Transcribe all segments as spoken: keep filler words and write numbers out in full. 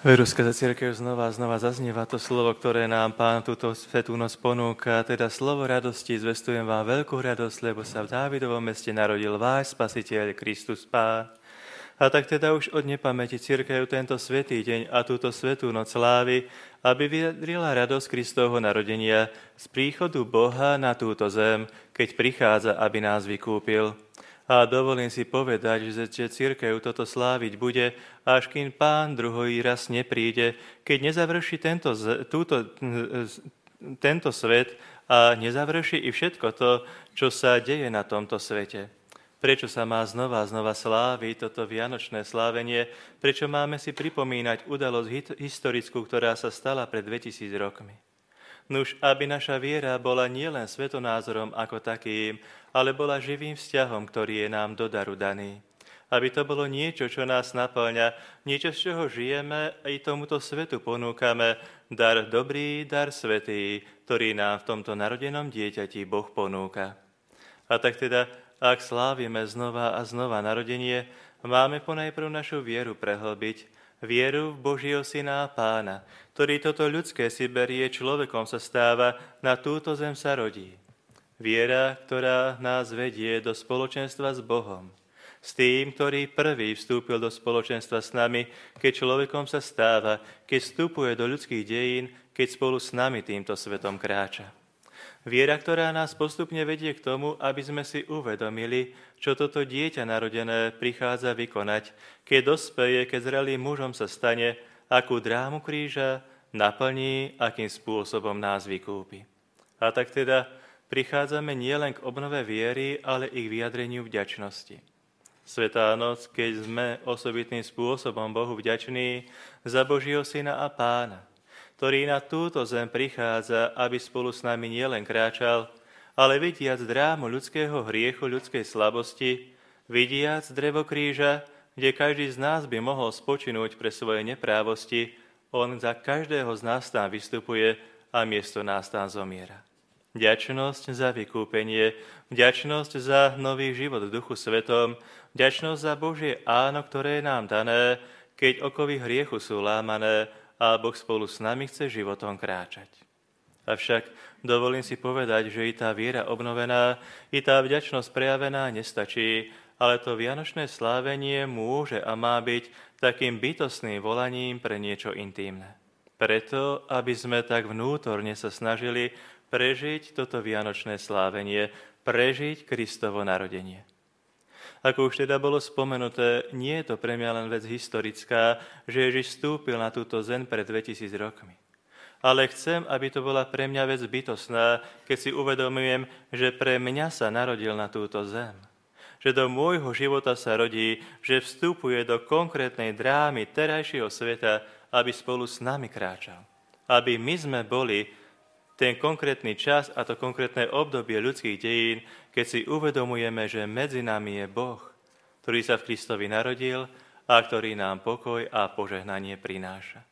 Veru skrze cirkev znova a znova zaznieva to slovo, ktoré nám Pán túto svätú noc ponúka, teda slovo radosti. Zvestujem vám veľkú radosť, lebo sa v Dávidovom meste narodil váš Spasiteľ Kristus Pán. A tak teda už od nepamäti cirkev tento svätý deň a túto svätú noc slávi, aby vyjadrila radosť Kristovho narodenia z príchodu Boha na túto zem, keď prichádza, aby nás vykúpil. A dovolím si povedať, že cirkev toto sláviť bude, až kým Pán druhý raz nepríde, keď nezavrší tento, túto, tento svet a nezavrší i všetko to, čo sa deje na tomto svete. Prečo sa má znova a znova sláviť toto vianočné slávenie? Prečo máme si pripomínať udalosť historickú, ktorá sa stala pred dvetisíc rokmi? Nuž, aby naša viera bola nielen svetonázorom ako takým, ale bola živým vzťahom, ktorý je nám do daru daný. Aby to bolo niečo, čo nás naplňa, niečo, z čoho žijeme a i tomuto svetu ponúkame dar dobrý, dar svätý, ktorý nám v tomto narodenom dieťati Boh ponúka. A tak teda, ak slávime znova a znova narodenie, máme ponajprv našu vieru prehlbiť, vieru v Božieho Syna a Pána, ktorý toto ľudské si berie, človekom sa stáva, na túto zem sa rodí. Viera, ktorá nás vedie do spoločenstva s Bohom, s tým, ktorý prvý vstúpil do spoločenstva s nami, keď človekom sa stáva, keď vstupuje do ľudských dejín, keď spolu s nami týmto svetom kráča. Viera, ktorá nás postupne vedie k tomu, aby sme si uvedomili, čo toto dieťa narodené prichádza vykonať, keď dospeje, keď zrelým mužom sa stane, akú drámu kríža naplní, akým spôsobom nás vykúpi. A tak teda prichádzame nielen k obnove viery, ale i k vyjadreniu vďačnosti. Svätá noc, keď sme osobitným spôsobom Bohu vďační za Božieho Syna a Pána, ktorý na túto zem prichádza, aby spolu s nami nielen kráčal, ale vidiac drámu ľudského hriechu, ľudskej slabosti, vidiac drevo kríža, kde každý z nás by mohol spočinúť pre svoje neprávosti, on za každého z nás tam vystupuje a miesto nás tam zomiera. Vďačnosť za vykúpenie, vďačnosť za nový život v Duchu Svetom, vďačnosť za Božie áno, ktoré je nám dané, keď okovy hriechu sú lámané, a Boh spolu s nami chce životom kráčať. Avšak dovolím si povedať, že i tá viera obnovená, i tá vďačnosť prejavená nestačí, ale to vianočné slávenie môže a má byť takým bytostným volaním pre niečo intímne. Preto, aby sme tak vnútorne sa snažili prežiť toto vianočné slávenie, prežiť Kristovo narodenie. Ako už teda bolo spomenuté, nie je to pre mňa len vec historická, že Ježiš vstúpil na túto zem pred dvetisíc rokmi. Ale chcem, aby to bola pre mňa vec bytostná, keď si uvedomujem, že pre mňa sa narodil na túto zem. Že do môjho života sa rodí, že vstupuje do konkrétnej drámy terajšieho sveta, aby spolu s nami kráčal. Aby my sme boli ten konkrétny čas a to konkrétne obdobie ľudských dejín, keď si uvedomujeme, že medzi nami je Boh, ktorý sa v Kristovi narodil a ktorý nám pokoj a požehnanie prináša.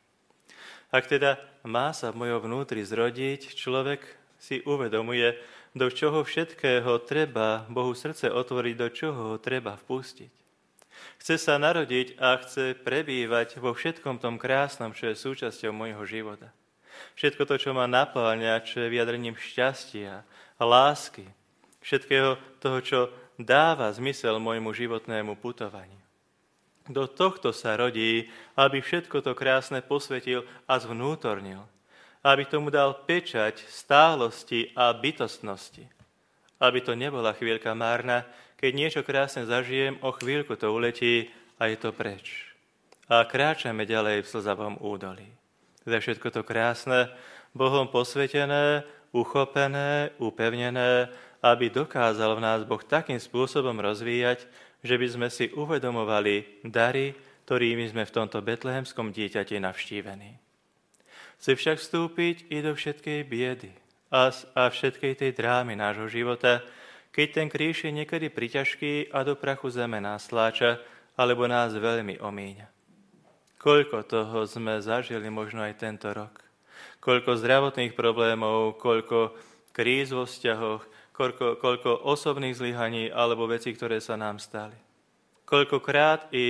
Ak teda má sa v mojom vnútri zrodiť, človek si uvedomuje, do čoho všetkého treba Bohu srdce otvoriť, do čoho ho treba vpustiť. Chce sa narodiť a chce prebývať vo všetkom tom krásnom, čo je súčasťou môjho života. Všetko to, čo ma napĺňa, čo je vyjadrením šťastia a lásky. Všetkého toho, čo dáva zmysel môjmu životnému putovaniu. Do tohto sa rodí, aby všetko to krásne posvetil a zvnútornil. Aby tomu dal pečať stálosti a bytostnosti. Aby to nebola chvíľka márna, keď niečo krásne zažijem, o chvíľku to uletí a je to preč. A kráčame ďalej v slzavom údolí. Teda všetko to krásne, Bohom posvetené, uchopené, upevnené, aby dokázal v nás Boh takým spôsobom rozvíjať, že by sme si uvedomovali dary, ktorými sme v tomto betlehemskom dieťate navštívení. Chce však vstúpiť i do všetkej biedy a, a všetkej tej drámy nášho života, keď ten kríž je niekedy priťažký a do prachu zeme nás tláča, alebo nás veľmi omíňa. Koľko toho sme zažili možno aj tento rok. Koľko zdravotných problémov, koľko kríz vo vzťahoch, koľko, koľko osobných zlyhaní alebo vecí, ktoré sa nám stali. Koľkokrát i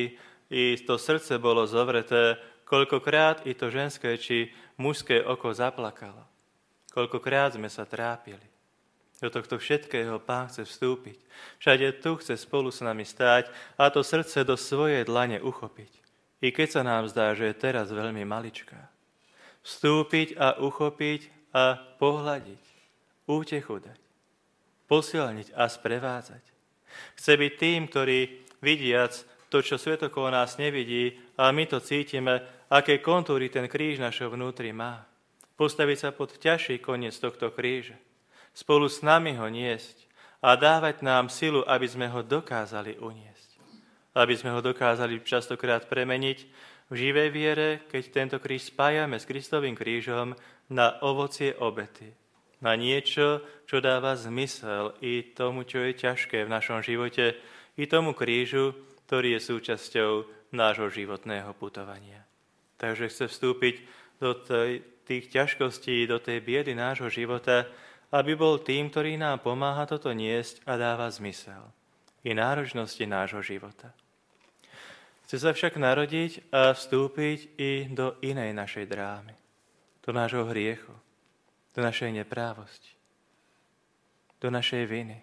i to srdce bolo zovreté, koľkokrát i to ženské či mužské oko zaplakalo. Koľkokrát sme sa trápili. Do tohto všetkého Pán chce vstúpiť. Všade tu chce spolu s nami stáť a to srdce do svojej dlane uchopiť. I keď sa nám zdá, že je teraz veľmi maličká. Vstúpiť a uchopiť a pohľadiť. Útechu dať. Posilniť a sprevádzať. Chce byť tým, ktorý vidiac to, čo svet okolo nás nevidí, a my to cítime, aké kontúry ten kríž našho vnútri má. Postaviť sa pod ťažší koniec tohto kríža. Spolu s nami ho niesť a dávať nám silu, aby sme ho dokázali uniesť. Aby sme ho dokázali častokrát premeniť v živej viere, keď tento kríž spájame s Kristovým krížom na ovocie obety. Na niečo, čo dáva zmysel i tomu, čo je ťažké v našom živote, i tomu krížu, ktorý je súčasťou nášho životného putovania. Takže chce vstúpiť do tej, tých ťažkostí, do tej biedy nášho života, aby bol tým, ktorý nám pomáha toto niesť a dáva zmysel i náročnosti nášho života. Chce sa však narodiť a vstúpiť i do inej našej drámy, do nášho hriechu, do našej neprávosti, do našej viny.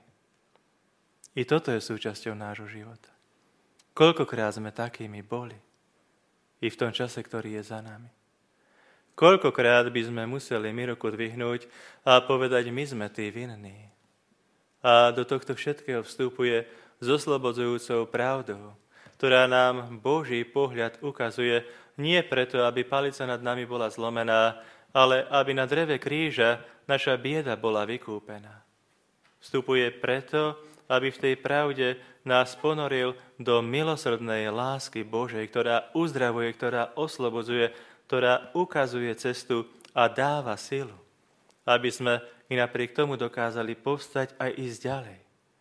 I toto je súčasťou nášho života. Koľkokrát sme takými boli, i v tom čase, ktorý je za nami. Koľkokrát by sme museli my ruku dvihnúť a povedať, my sme tí vinní. A do tohto všetkého vstupuje zoslobodzujúcou pravdou, ktorá nám Boží pohľad ukazuje nie preto, aby palica nad nami bola zlomená, ale aby na dreve kríža naša bieda bola vykúpená. Vstupuje preto, aby v tej pravde nás ponoril do milosrdnej lásky Božej, ktorá uzdravuje, ktorá oslobodzuje, ktorá ukazuje cestu a dáva silu, aby sme i napriek tomu dokázali povstať aj ísť ďalej.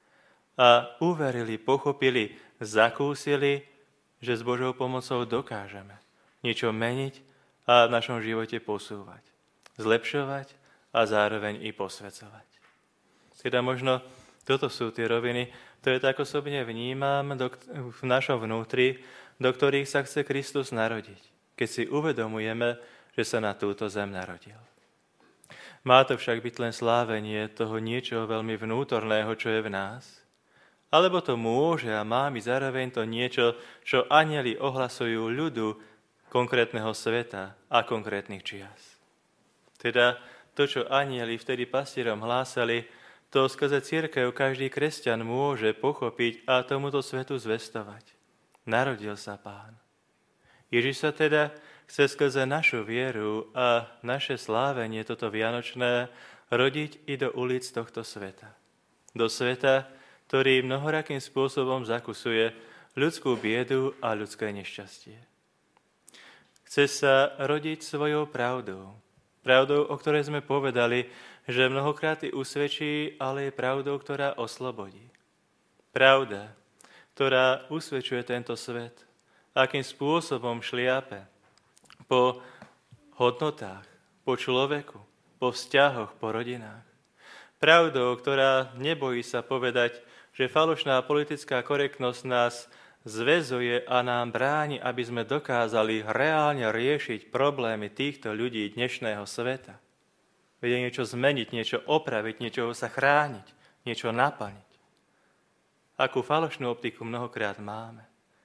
A uverili, pochopili, zakúsili, že s Božou pomocou dokážeme niečo meniť a v našom živote posúvať, zlepšovať a zároveň i posvedzovať. Teda možno toto sú tie roviny, ktoré tak osobne vnímam do, v našom vnútri, do ktorých sa chce Kristus narodiť, keď si uvedomujeme, že sa na túto zem narodil. Má to však byť len slávenie toho niečoho veľmi vnútorného, čo je v nás, alebo to môže a má byť zároveň to niečo, čo anjeli ohlasujú ľudu konkrétneho sveta a konkrétnych čias. Teda to, čo anjeli vtedy pastierom hlásali, to skrze cirkev každý kresťan môže pochopiť a tomuto svetu zvestovať. Narodil sa Pán. Ježiš sa teda chce skrze našu vieru a naše slávenie toto vianočné rodiť i do ulic tohto sveta. Do sveta, ktorý mnohorakým spôsobom zakusuje ľudskú biedu a ľudské nešťastie. Chce sa rodiť svojou pravdou. Pravdou, o ktorej sme povedali, že mnohokrát usvedčí, ale je pravdou, ktorá oslobodí. Pravda, ktorá usvedčuje tento svet, akým spôsobom šliape po hodnotách, po človeku, po vzťahoch, po rodinách. Pravdou, ktorá nebojí sa povedať, že falošná politická korektnosť nás zväzuje a nám bráni, aby sme dokázali reálne riešiť problémy týchto ľudí dnešného sveta. Vedie niečo zmeniť, niečo opraviť, niečo sa chrániť, niečo naplniť. Akú falošnú optiku mnohokrát máme.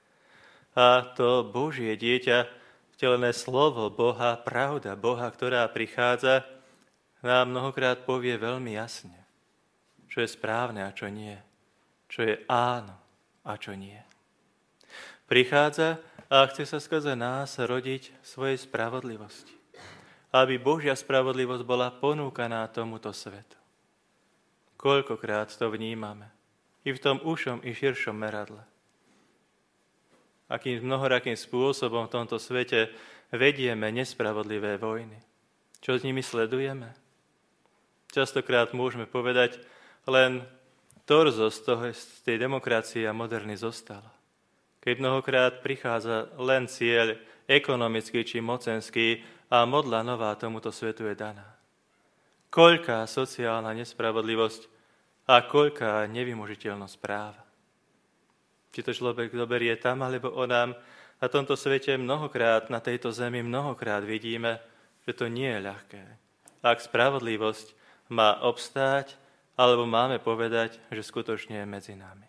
A to Božie dieťa, vtelené slovo Boha, pravda Boha, ktorá prichádza, nám mnohokrát povie veľmi jasne, čo je správne a čo nie, čo je áno a čo nie. Prichádza a chce sa skrze nás rodiť svojej spravodlivosti, aby Božia spravodlivosť bola ponúkaná tomuto svetu. Koľkokrát to vnímame, i v tom ušom, i širšom meradle. Akým mnohorakým spôsobom v tomto svete vedieme nespravodlivé vojny. Čo s nimi sledujeme? Častokrát môžeme povedať, len torzo z, toho, z tej demokracie a moderny zostala. Keď mnohokrát prichádza len cieľ ekonomický či mocenský a modla nová tomuto svetu je daná. Koľká sociálna nespravodlivosť a koľká nevymožiteľnosť práva. Či to človek zoberie tam alebo onám, Na tomto svete mnohokrát, na tejto zemi mnohokrát vidíme, že to nie je ľahké. Ak spravodlivosť má obstáť, alebo máme povedať, že skutočne je medzi nami.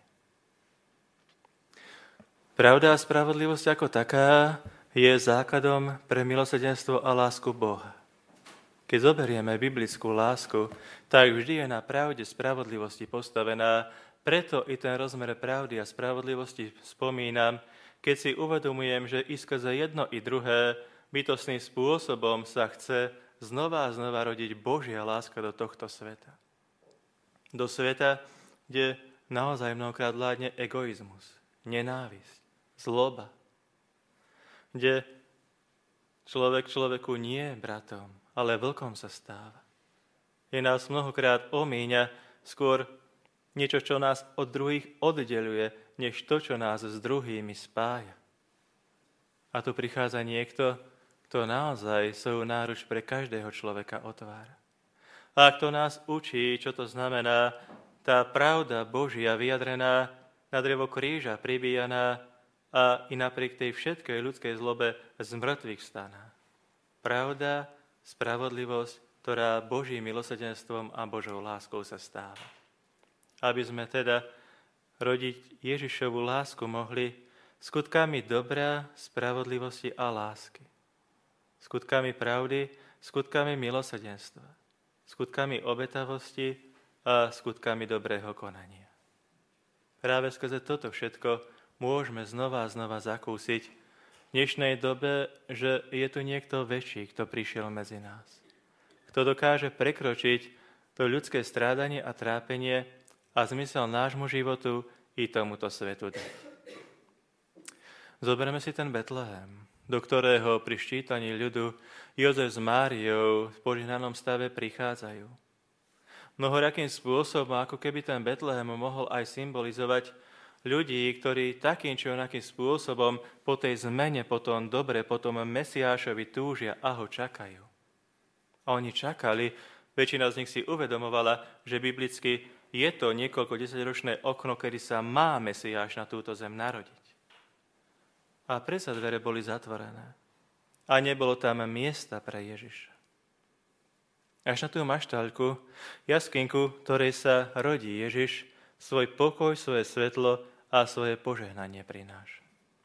Pravda a spravodlivosť ako taká je základom pre milosrdenstvo a lásku Boha. Keď zoberieme biblickú lásku, tak vždy je na pravde spravodlivosti postavená, preto i ten rozmer pravdy a spravodlivosti spomínam, keď si uvedomujem, že i skrze jedno i druhé bytostným spôsobom sa chce znova a znova rodiť Božia láska do tohto sveta. Do sveta, kde naozaj mnohokrát vládne egoizmus, nenávisť, zloba, kde človek človeku nie je bratom, ale vlkom sa stáva. Je nás mnohokrát omíňa skôr niečo, čo nás od druhých oddeluje, než to, čo nás s druhými spája. A tu prichádza niekto, kto naozaj svoju náruč pre každého človeka otvára. A kto nás učí, čo to znamená tá pravda Božia vyjadrená na drevo kríža, pribíjaná a i napriek tej všetkej ľudskej zlobe z mŕtvych vstaná. Pravda, spravodlivosť, ktorá Božím milosrdenstvom a Božou láskou sa stáva. Aby sme teda rodiť Ježišovu lásku mohli skutkami dobra, spravodlivosti a lásky. Skutkami pravdy, skutkami milosrdenstva. Skutkami obetavosti a skutkami dobrého konania. Práve skrze toto všetko môžeme znova a znova zakúsiť v dnešnej dobe, že je tu niekto väčší, kto prišiel medzi nás. Kto dokáže prekročiť to ľudské strádanie a trápenie a zmysel nášmu životu i tomuto svetu dať. Zoberme si ten Betlehem, do ktorého pri ščítaní ľudu Jozef s Máriou v požehnanom stave prichádzajú. Mnohorakým spôsobom, ako keby ten Betlehem mohol aj symbolizovať ľudí, ktorí takým či onakým spôsobom po tej zmene, po tom dobre, po tom Mesiášovi túžia a ho čakajú. A oni čakali, väčšina z nich si uvedomovala, že biblicky je to niekoľko desaťročné okno, kedy sa má Mesiáš na túto zem narodiť. A predsa dvere boli zatvorené. A nebolo tam miesta pre Ježiša. Až na tú maštaľku, jaskynku, ktorej sa rodí Ježiš, svoj pokoj, svoje svetlo a svoje požehnanie prináša.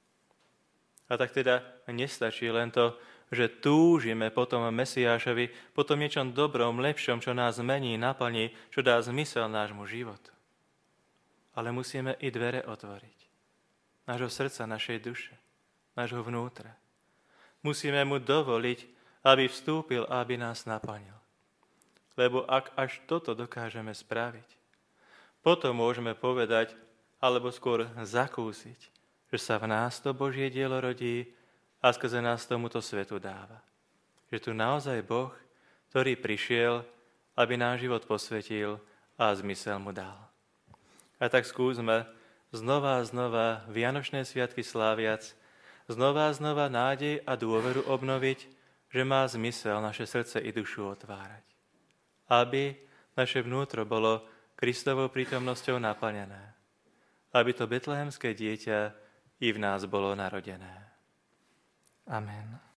A tak teda nestačí len to, že túžime po tom Mesiášovi, po tom niečom dobrom, lepšom, čo nás zmení, naplní, čo dá zmysel nášmu životu. Ale musíme i dvere otvoriť. Nášho srdca, našej duše, nášho vnútra. Musíme mu dovoliť, aby vstúpil a aby nás naplnil. Lebo ak až toto dokážeme spraviť, potom môžeme povedať, alebo skôr zakúsiť, že sa v nás to Božie dielo rodí a skrze nás tomuto svetu dáva. Že tu naozaj Boh, ktorý prišiel, aby náš život posvetil a zmysel mu dal. A tak skúsme znova a znova Vianočné sviatky sláviac, znova a znova nádej a dôveru obnoviť, že má zmysel naše srdce i dušu otvárať. Aby naše vnútro bolo Kristovou prítomnosťou naplnené. Aby to betlehemské dieťa i v nás bolo narodené. Amen.